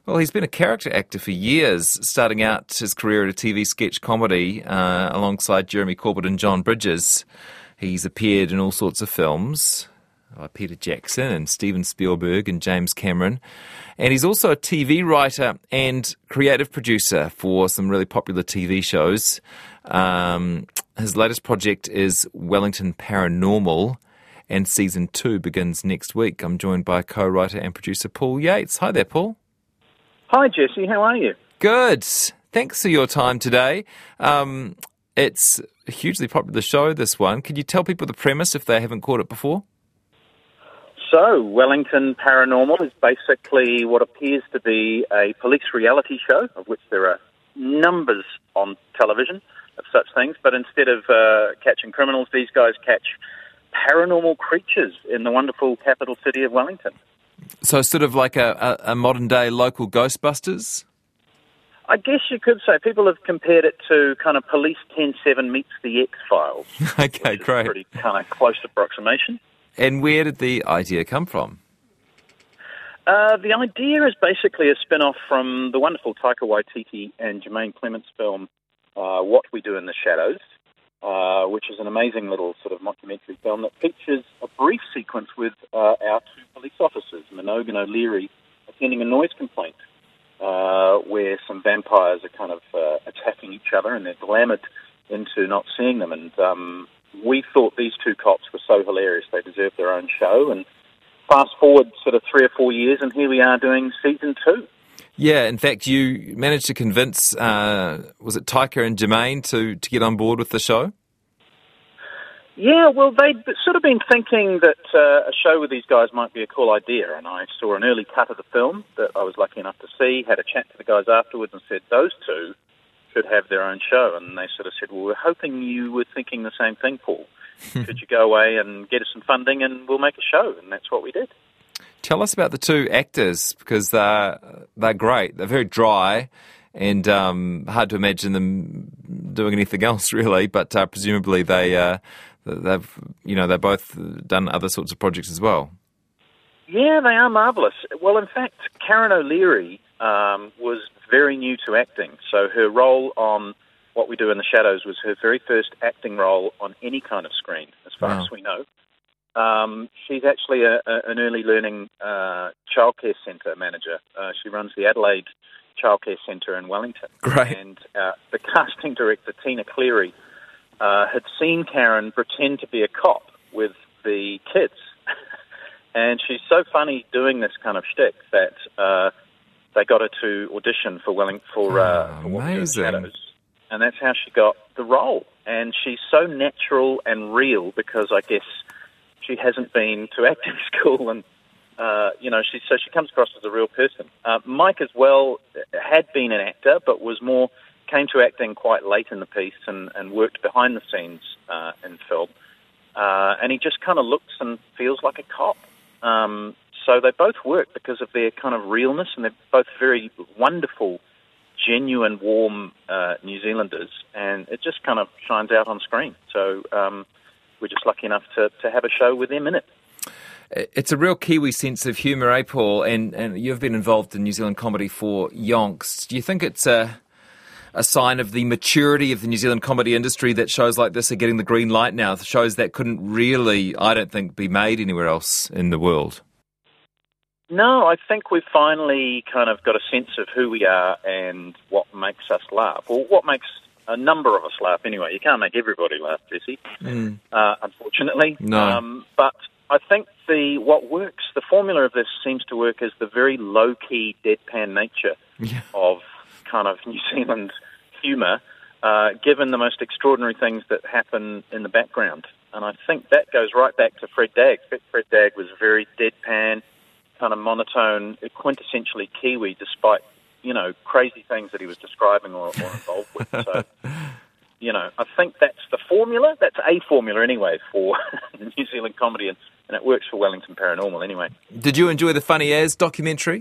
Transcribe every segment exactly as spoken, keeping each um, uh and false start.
Well, he's been a character actor for years, starting out his career at a T V sketch comedy uh, alongside Jeremy Corbett and John Bridges. He's appeared in all sorts of films, like Peter Jackson and Steven Spielberg and James Cameron. And he's also a T V writer and creative producer for some really popular T V shows. Um, his latest project is Wellington Paranormal, and season two begins next week. I'm joined by co-writer and producer Paul Yates. Hi there, Paul. Hi, Jesse. How are you? Good. Thanks for your time today. Um, it's a hugely popular show, this one. Could you tell people the premise if they haven't caught it before? So, Wellington Paranormal is basically what appears to be a police reality show, of which there are numbers on television of such things, but instead of uh, catching criminals, these guys catch paranormal creatures in the wonderful capital city of Wellington. So sort of like a, a, a modern-day local Ghostbusters? I guess you could say. People have compared it to kind of Police ten seven meets the X-Files. Okay, which is great. A pretty kind of close approximation. And where did the idea come from? Uh, the idea is basically a spin-off from the wonderful Taika Waititi and Jermaine Clement's film, uh, What We Do in the Shadows, uh, which is an amazing little sort of mockumentary film that features a brief sequence with uh, our two police officers, Minogue and O'Leary, attending a noise complaint uh, where some vampires are kind of uh, attacking each other and they're glamoured into not seeing them. And um, we thought these two cops were so hilarious they deserved their own show. And fast forward sort of three or four years and here we are doing season two. Yeah, in fact, you managed to convince, uh, was it Taika and Jermaine to, to get on board with the show? Yeah, well, they'd sort of been thinking that uh, a show with these guys might be a cool idea, and I saw an early cut of the film that I was lucky enough to see, had a chat to the guys afterwards and said, those two should have their own show. And they sort of said, well, we're hoping you were thinking the same thing, Paul. Could you go away and get us some funding and we'll make a show? And that's what we did. Tell us about the two actors, because they're, they're great. They're very dry and um, hard to imagine them doing anything else, really. But uh, presumably they, uh, they've, you know, they've both done other sorts of projects as well. Yeah, they are marvellous. Well, in fact, Karen O'Leary um, was very new to acting. So her role on What We Do in the Shadows was her very first acting role on any kind of screen, as far Wow. as we know. Um, she's actually a, a, an early learning uh, childcare centre manager. Uh, she runs the Adelaide Childcare Centre in Wellington. Great. And uh, the casting director, Tina Cleary, uh, had seen Karen pretend to be a cop with the kids. And she's so funny doing this kind of shtick that uh, they got her to audition for Welling for, uh, Oh, for What We Do in the amazing. Shadows. And that's how she got the role. And she's so natural and real because I guess she hasn't been to acting school, and uh, you know, she so she comes across as a real person. Uh, Mike as well had been an actor, but was more came to acting quite late in the piece and, and worked behind the scenes uh, in film. Uh, and he just kind of looks and feels like a cop. Um, so they both work because of their kind of realness, and they're both very wonderful, genuine, warm uh, New Zealanders, and it just kind of shines out on screen. So. Um, We're just lucky enough to, to have a show with them in it. It's a real Kiwi sense of humour, eh, Paul? And, and you've been involved in New Zealand comedy for yonks. Do you think it's a, a sign of the maturity of the New Zealand comedy industry that shows like this are getting the green light now? Shows that couldn't really, I don't think, be made anywhere else in the world. No, I think we've finally kind of got a sense of who we are and what makes us laugh, or what makes a number of us laugh anyway. You can't make everybody laugh, Jesse, Mm. uh, unfortunately. No. Um, but I think the what works, the formula of this seems to work is the very low-key, deadpan nature Yeah. of kind of New Zealand humour, uh, given the most extraordinary things that happen in the background. And I think that goes right back to Fred Dagg. Fred Dagg was very deadpan, kind of monotone, quintessentially Kiwi, despite you know, crazy things that he was describing or, or involved with. So, you know, I think that's the formula. That's a formula anyway for New Zealand comedy, and, and it works for Wellington Paranormal anyway. Did you enjoy the Funny As documentary?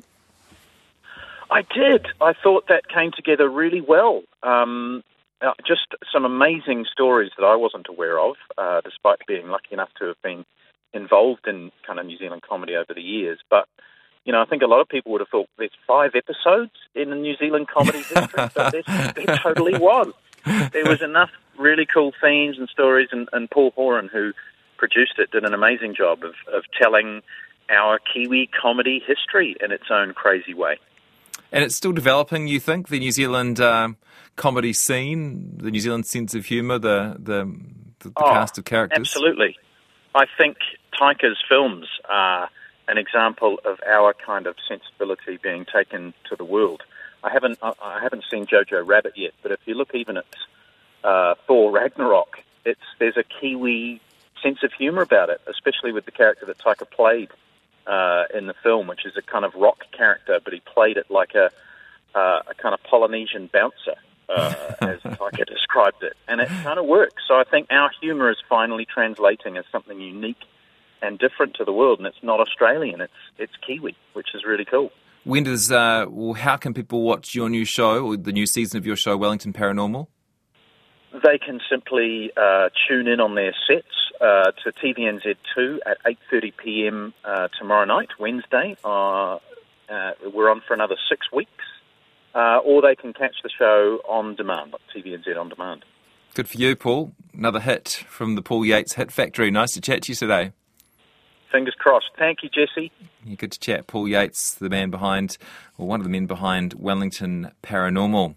I did. I thought that came together really well. Um, uh, just some amazing stories that I wasn't aware of, uh, despite being lucky enough to have been involved in kind of New Zealand comedy over the years. But You know, I think a lot of people would have thought there's five episodes in the New Zealand comedy history, but there, there totally was. There was enough really cool themes and stories, and, and Paul Horan, who produced it, did an amazing job of, of telling our Kiwi comedy history in its own crazy way. And it's still developing, you think, the New Zealand uh, comedy scene, the New Zealand sense of humour, the, the, the, the oh, cast of characters? Absolutely. I think Taika's films are an example of our kind of sensibility being taken to the world. I haven't I, I haven't seen Jojo Rabbit yet, but if you look even at uh, Thor Ragnarok, it's there's a Kiwi sense of humour about it, especially with the character that Taika played uh, in the film, which is a kind of rock character, but he played it like a uh, a kind of Polynesian bouncer, uh, as Taika described it, and it kind of works. So I think our humour is finally translating as something unique and different to the world, and it's not Australian, it's it's Kiwi, which is really cool. When does, uh, well, how can people watch your new show, or the new season of your show, Wellington Paranormal? They can simply uh, tune in on their sets uh, to T V N Z two at eight thirty p.m. Uh, tomorrow night, Wednesday. Uh, uh, we're on for another six weeks. Uh, or they can catch the show on demand, like T V N Z On Demand. Good for you, Paul. Another hit from the Paul Yates Hit Factory. Nice to chat to you today. Fingers crossed. Thank you, Jesse. Yeah, good to chat. Paul Yates, the man behind, or one of the men behind Wellington Paranormal.